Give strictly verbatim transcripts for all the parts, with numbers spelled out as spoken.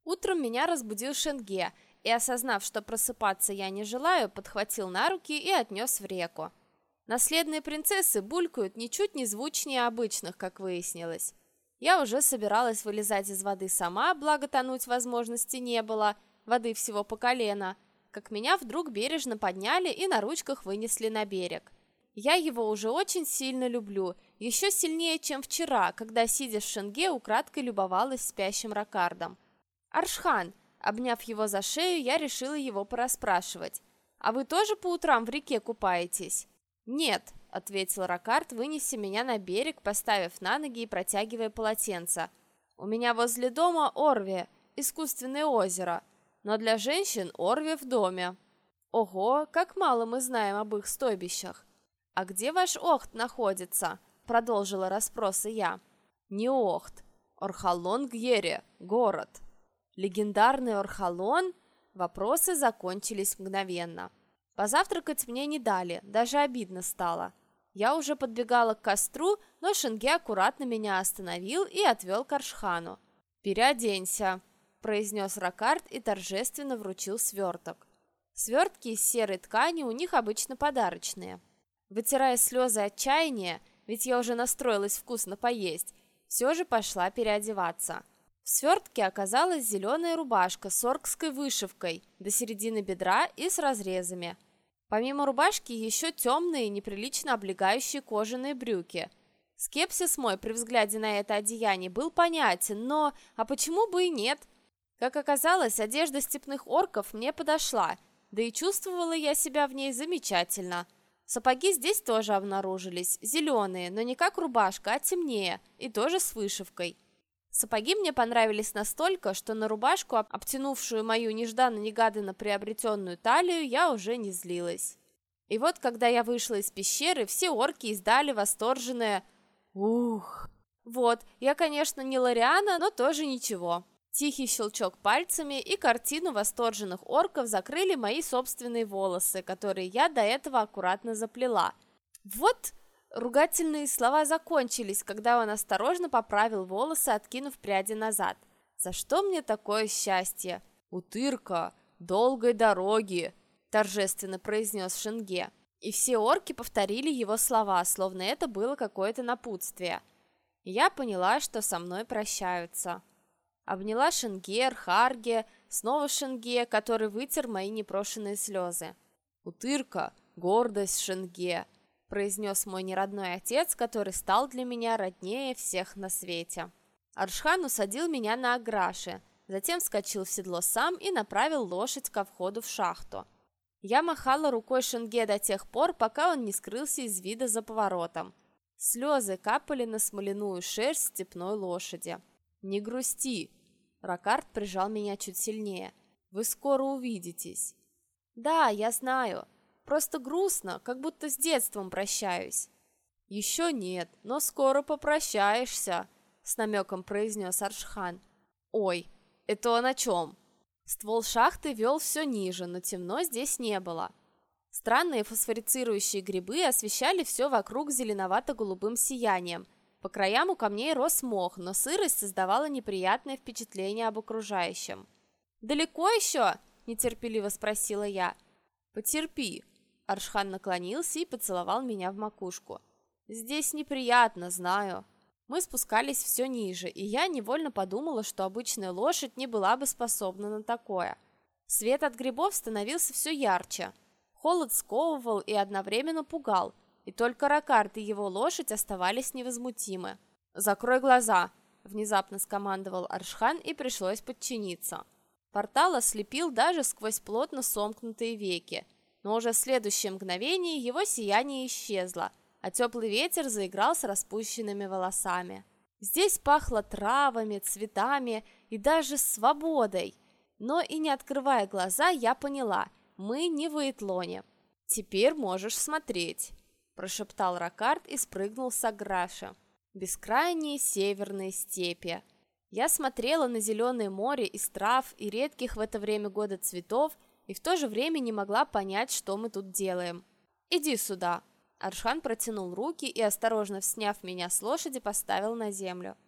Утром меня разбудил Шенге, и, осознав, что просыпаться я не желаю, подхватил на руки и отнес в реку. Наследные принцессы булькают ничуть не звучнее обычных, как выяснилось. Я уже собиралась вылезать из воды сама, благо тонуть возможности не было, воды всего по колено, как меня вдруг бережно подняли и на ручках вынесли на берег. Я его уже очень сильно люблю, еще сильнее, чем вчера, когда, сидя в Шенге, украдкой любовалась спящим Ракардом. «Аршхан!» Обняв его за шею, я решила его порасспрашивать. «А вы тоже по утрам в реке купаетесь?» «Нет», — ответил Ракард, вынеся меня на берег, поставив на ноги и протягивая полотенце. «У меня возле дома Орви, искусственное озеро, но для женщин Орви в доме». «Ого, как мало мы знаем об их стойбищах!» «А где ваш Охт находится?» — продолжила расспросы я. «Не Охт, Орхалон-Гьере, город». «Легендарный Орхалон?» Вопросы закончились мгновенно. Позавтракать мне не дали, даже обидно стало. Я уже подбегала к костру, но Шенге аккуратно меня остановил и отвел к Аршхану. «Переоденься», — произнес Ракард и торжественно вручил сверток. Свертки из серой ткани у них обычно подарочные. Вытирая слезы отчаяния, ведь я уже настроилась вкусно поесть, все же пошла переодеваться. В свертке оказалась зеленая рубашка с оркской вышивкой до середины бедра и с разрезами. Помимо рубашки еще темные, неприлично облегающие кожаные брюки. Скепсис мой при взгляде на это одеяние был понятен, но а почему бы и нет? Как оказалось, одежда степных орков мне подошла, да и чувствовала я себя в ней замечательно. Сапоги здесь тоже обнаружились, зеленые, но не как рубашка, а темнее, и тоже с вышивкой. Сапоги мне понравились настолько, что на рубашку, обтянувшую мою нежданно-негаданно приобретенную талию, я уже не злилась. И вот, когда я вышла из пещеры, все орки издали восторженное «Ух!». Вот, я, конечно, не Лориана, но тоже ничего. Тихий щелчок пальцами, и картину восторженных орков закрыли мои собственные волосы, которые я до этого аккуратно заплела. Вот... Ругательные слова закончились, когда он осторожно поправил волосы, откинув пряди назад. «За что мне такое счастье?» «Утырка, долгой дороги!» – торжественно произнес Шенге. И все орки повторили его слова, словно это было какое-то напутствие. И я поняла, что со мной прощаются. Обняла Шенге, Рхарге, снова Шенге, который вытер мои непрошенные слезы. «Утырка, гордость Шенге!» произнес мой неродной отец, который стал для меня роднее всех на свете. Аршхан усадил меня на аграше, затем вскочил в седло сам и направил лошадь ко входу в шахту. Я махала рукой Шенге до тех пор, пока он не скрылся из вида за поворотом. Слезы капали на смоляную шерсть степной лошади. «Не грусти!» Ракард прижал меня чуть сильнее. «Вы скоро увидитесь». «Да, я знаю. Просто грустно, как будто с детством прощаюсь». «Еще нет, но скоро попрощаешься», — с намеком произнес Аршхан. «Ой, это он о чем?» Ствол шахты вел все ниже, но темно здесь не было. Странные фосфорицирующие грибы освещали все вокруг зеленовато-голубым сиянием. По краям у камней рос мох, но сырость создавала неприятное впечатление об окружающем. «Далеко еще?» — нетерпеливо спросила я. «Потерпи». Аршхан наклонился и поцеловал меня в макушку. «Здесь неприятно, знаю». Мы спускались все ниже, и я невольно подумала, что обычная лошадь не была бы способна на такое. Свет от грибов становился все ярче. Холод сковывал и одновременно пугал, и только Ракард и его лошадь оставались невозмутимы. «Закрой глаза!» – внезапно скомандовал Аршхан, и пришлось подчиниться. Портал ослепил даже сквозь плотно сомкнутые веки, но уже в следующее мгновение его сияние исчезло, а теплый ветер заиграл с распущенными волосами. Здесь пахло травами, цветами и даже свободой. Но и не открывая глаза, я поняла, мы не в Эйтлоне. «Теперь можешь смотреть», – прошептал Ракард и спрыгнул с аграши. Бескрайние северные степи. Я смотрела на зеленое море из трав и редких в это время года цветов, и в то же время не могла понять, что мы тут делаем. «Иди сюда!» Аршхан протянул руки и, осторожно сняв меня с лошади, поставил на землю.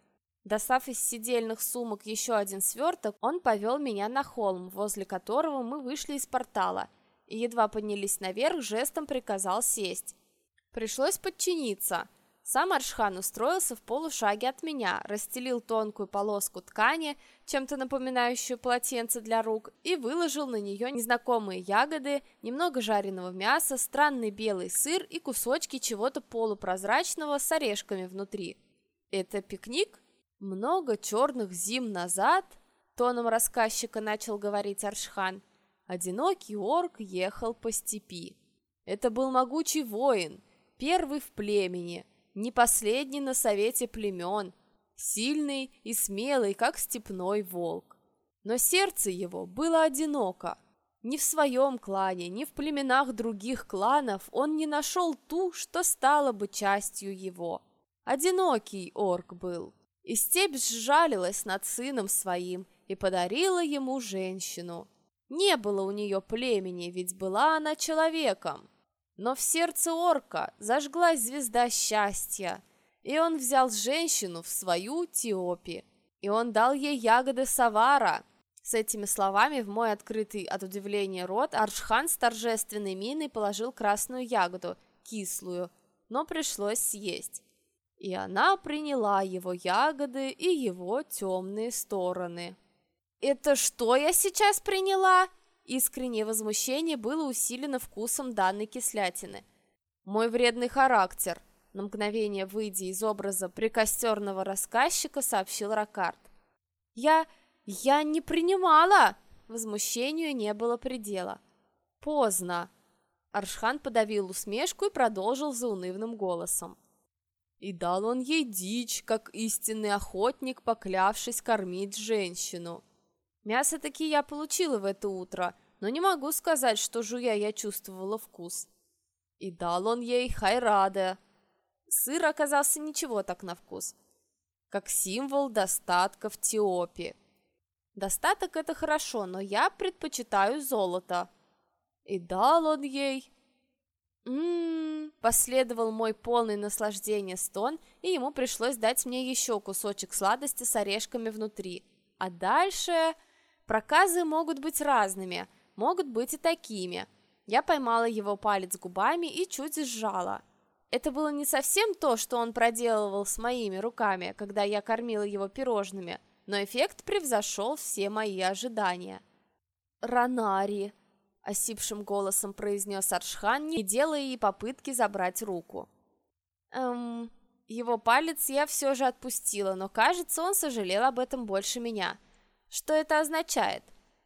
Достав из сидельных сумок еще один сверток, он повел меня на холм, возле которого мы вышли из портала, и едва поднялись наверх, жестом приказал сесть. Пришлось подчиниться. Сам Аршхан устроился в полушаге от меня, расстелил тонкую полоску ткани, чем-то напоминающую полотенце для рук, и выложил на нее незнакомые ягоды, немного жареного мяса, странный белый сыр и кусочки чего-то полупрозрачного с орешками внутри. «Это пикник?» «Много черных зим назад», — тоном рассказчика начал говорить Аршхан, одинокий орк ехал по степи. Это был могучий воин, первый в племени, не последний на совете племен, сильный и смелый, как степной волк. Но сердце его было одиноко. Ни в своем клане, ни в племенах других кланов он не нашел ту, что стала бы частью его. Одинокий орк был. И степь сжалилась над сыном своим и подарила ему женщину. Не было у нее племени, ведь была она человеком. Но в сердце орка зажглась звезда счастья, и он взял женщину в свою Тиопи, и он дал ей ягоды савара. С этими словами в мой открытый от удивления рот Аршхан с торжественной миной положил красную ягоду, кислую, но пришлось съесть. И она приняла его ягоды и его темные стороны. «Это что я сейчас приняла?» Искреннее возмущение было усилено вкусом данной кислятины. «Мой вредный характер», на мгновение выйдя из образа прикостерного рассказчика, сообщил Ракард. «Я... я не принимала!» Возмущению не было предела. «Поздно!» Аршхан подавил усмешку и продолжил заунывным голосом. И дал он ей дичь, как истинный охотник, поклявшись кормить женщину. Мясо таки я получила в это утро, но не могу сказать, что жуя я чувствовала вкус. И дал он ей хайрада. Сыр оказался ничего так на вкус, как символ достатка в Тиопе. Достаток — это хорошо, но я предпочитаю золото. И дал он ей... «М-м-м», последовал мой полный наслаждения стон, и ему пришлось дать мне еще кусочек сладости с орешками внутри. А дальше... Проказы могут быть разными, могут быть и такими. Я поймала его палец губами и чуть сжала. Это было не совсем то, что он проделывал с моими руками, когда я кормила его пирожными, но эффект превзошел все мои ожидания. «Ранари», — осипшим голосом произнес Аршхан, не делая ей попытки забрать руку. Эм... Его палец я все же отпустила, но, кажется, он сожалел об этом больше меня. Что это означает?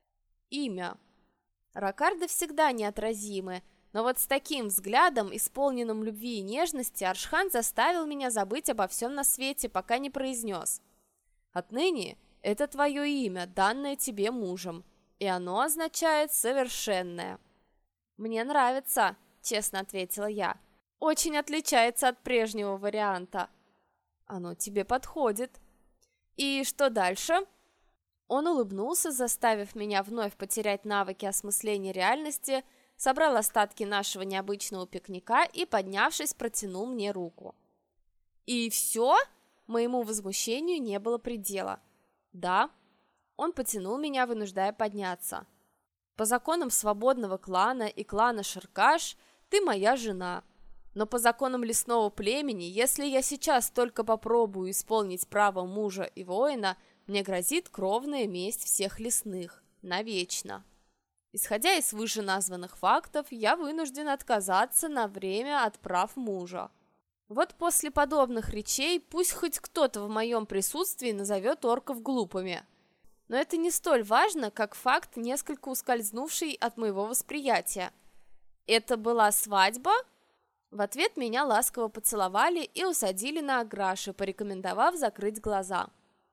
Имя. Ракарды всегда неотразимы, но вот с таким взглядом, исполненным любви и нежности, Аршхан заставил меня забыть обо всем на свете, пока не произнес. Отныне это твое имя, данное тебе мужем, и оно означает «совершенное». «Мне нравится», — честно ответила я. «Очень отличается от прежнего варианта». «Оно тебе подходит». «И что дальше?» Он улыбнулся, заставив меня вновь потерять навыки осмысления реальности, собрал остатки нашего необычного пикника и, поднявшись, протянул мне руку. «И все?» Моему возмущению не было предела. «Да». Он потянул меня, вынуждая подняться. «По законам свободного клана и клана Шеркаш ты моя жена. Но по законам лесного племени, если я сейчас только попробую исполнить право мужа и воина, мне грозит кровная месть всех лесных, навечно. Исходя из вышеназванных фактов, я вынужден отказаться на время от прав мужа. Вот после подобных речей пусть хоть кто-то в моем присутствии назовет орков глупыми. Но это не столь важно, как факт, несколько ускользнувший от моего восприятия. Это была свадьба?» В ответ меня ласково поцеловали и усадили на аграши, порекомендовав закрыть глаза.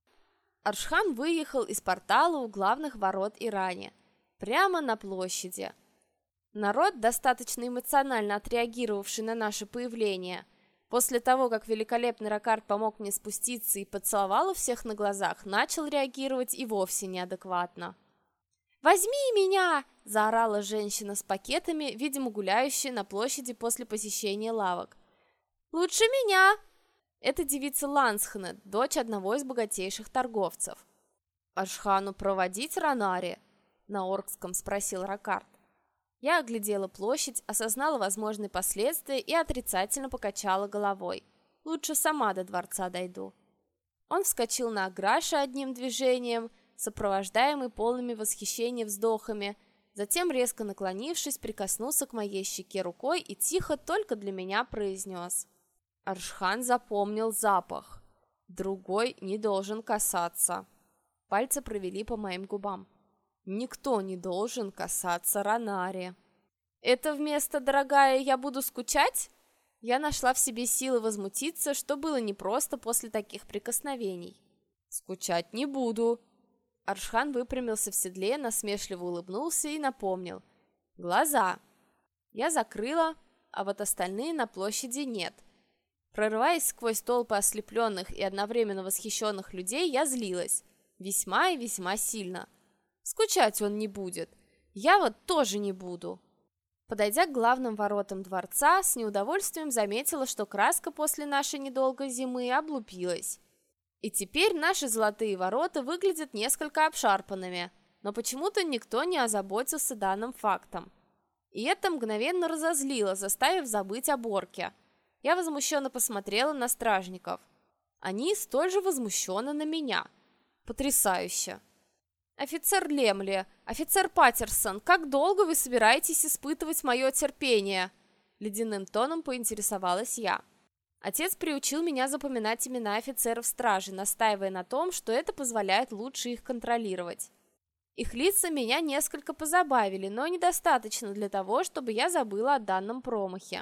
Аршхан выехал из портала у главных ворот Ирани, прямо на площади. Народ, достаточно эмоционально отреагировавший на наше появление, после того, как великолепный Ракард помог мне спуститься и поцеловал у всех на глазах, начал реагировать и вовсе неадекватно. «Возьми меня!» – заорала женщина с пакетами, видимо, гуляющая на площади после посещения лавок. «Лучше меня!» Это девица Лансхнет, дочь одного из богатейших торговцев. «Аршхану проводить Ранари?» — на оркском спросил Ракард. Я оглядела площадь, осознала возможные последствия и отрицательно покачала головой. Лучше сама до дворца дойду. Он вскочил на Аграша одним движением, сопровождаемый полными восхищения вздохами, затем, резко наклонившись, прикоснулся к моей щеке рукой и тихо только для меня произнес: «Аршхан запомнил запах. Другой не должен касаться». Пальцы провели по моим губам. «Никто не должен касаться Ранари». «Это вместо «дорогая, я буду скучать»?» Я нашла в себе силы возмутиться, что было непросто после таких прикосновений. «Скучать не буду». Аршхан выпрямился в седле, насмешливо улыбнулся и напомнил: «Глаза». Я закрыла, а вот остальные на площади нет. Прорываясь сквозь толпы ослепленных и одновременно восхищенных людей, я злилась. Весьма и весьма сильно. Скучать он не будет. Я вот тоже не буду. Подойдя к главным воротам дворца, с неудовольствием заметила, что краска после нашей недолгой зимы облупилась. И теперь наши золотые ворота выглядят несколько обшарпанными, но почему-то никто не озаботился данным фактом. И это мгновенно разозлило, заставив забыть о Борке. Я возмущенно посмотрела на стражников. Они столь же возмущенно на меня. Потрясающе! «Офицер Лемли, офицер Паттерсон, как долго вы собираетесь испытывать мое терпение?» Ледяным тоном поинтересовалась я. Отец приучил меня запоминать имена офицеров стражи, настаивая на том, что это позволяет лучше их контролировать. Их лица меня несколько позабавили, но недостаточно для того, чтобы я забыла о данном промахе.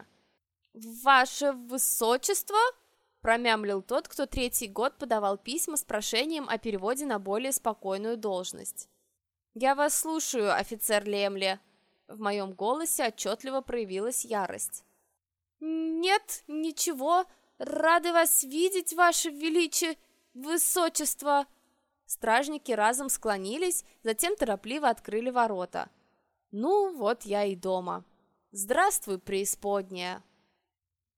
«Ваше высочество?» – промямлил тот, кто третий год подавал письма с прошением о переводе на более спокойную должность. «Я вас слушаю, офицер Лемли». В моем голосе отчетливо проявилась ярость. «Нет, ничего. Рады вас видеть, ваше величие, высочество». Стражники разом склонились, затем торопливо открыли ворота. «Ну, вот я и дома. Здравствуй, преисподняя».